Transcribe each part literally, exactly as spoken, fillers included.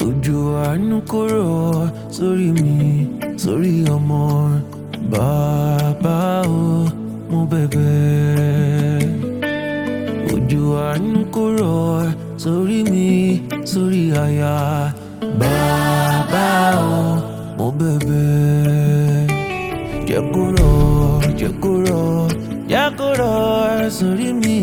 Òjò àánú kó rọ̀ sórí mi, sórí ọmọ. Bàbá o, mo bẹ̀bẹ̀. Òjò àánú kó rọ̀ sórí mi, sórí aya. Bàbá o, mo bẹ̀bẹ̀. Jẹ́ kó rọ̀, jẹ́ kó rọ̀, jẹ́ kó rọ̀ sórí mi.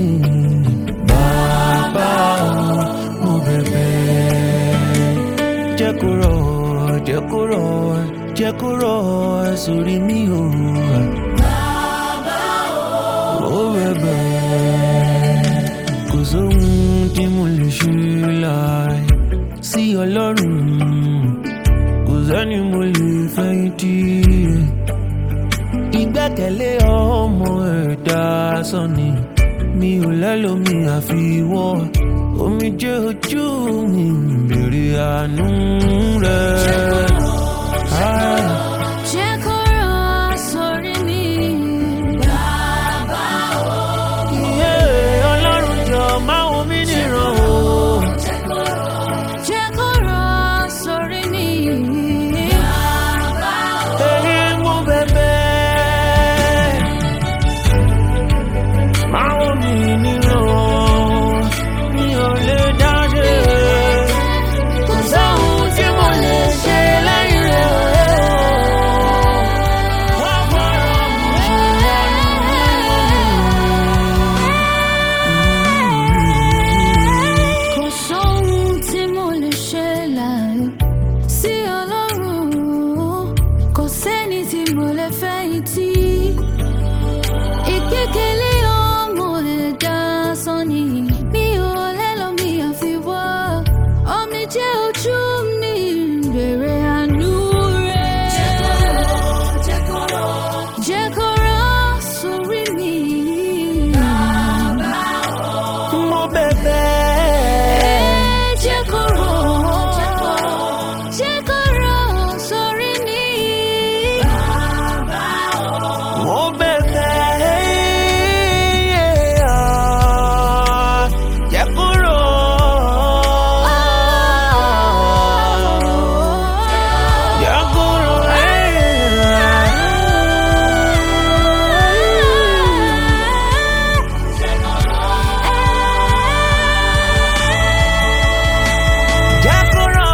Bàbá o, mo bẹ̀bẹ̀. Jẹ́ kó rọ̀, jẹ́ kó rọ̀, jẹ́ kó rọ̀ sórí mi o. Bàbá o, mo bẹ̀bẹ̀. Kò sóhun tí mo lè ṣe láì sí Ọlọ́run. Kò sẹ́ni mo lè fẹ̀yìntì. Ìgbẹ́kẹ̀lé ọmọ ẹ̀dá sọ́ni. Mi ò lẹ́lòmí àfiwọ́. Omijé ojú mi ń bèrè àánú rẹ̀. Jẹ́ kó rọ̀ sórí mi. Bàbá o. Ọlọ́run jọ máa wò mí níran o. Jẹ́ kó rọ̀ sórí mi. Bàbá o. Èyí mo bẹ̀bẹ̀. Máa wò mí níran o. Mi ò lè dáṣe. Kò sóhun tí mo lè ṣe lẹ́yìn rẹ̀. Kò sóhun tí mo lè ṣe láì sí Ọlọ́run. Kò sẹ́ni tí mo lè fẹ̀yìntì. Ìgbẹ́kẹ̀lé ọmọ ẹ̀dá sọ́ni. Mi ò lẹ́lòmí àfiwọ́. Omijé ojú mi ń bèrè àánú rẹ̀. Jẹ́ kó rọ̀ sórí mi. Bàbá o. Mo bẹ̀bẹ̀. Jẹ́ kó rọ̀, jẹ́ kó rọ̀ sórí mi. Bàbá o. Mo bẹ̀bẹ̀. Jẹ́ kó rọ̀. Jẹ́ kó rọ̀. Jẹ́ kó rọ̀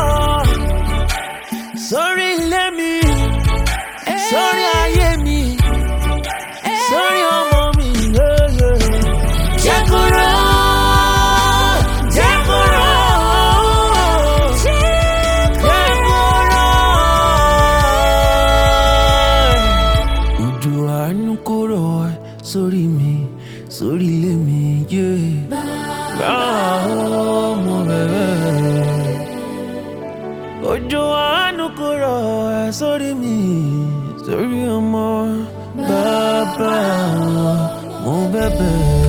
sórí ilé mi, sórí ayé mi, sórí ọmọ mi. Jẹ́ kó rọ̀, jẹ́ kó rọ̀, jẹ́ kó rọ̀. Òjò àánú kó rọ̀ sórí mi, sórí ilé mi. Bàbá o, mo bẹ̀bẹ̀. Òjò àánú kó rọ̀ sórí mi, sórí ọmọ. Bàbá o, mo bẹ̀bẹ̀.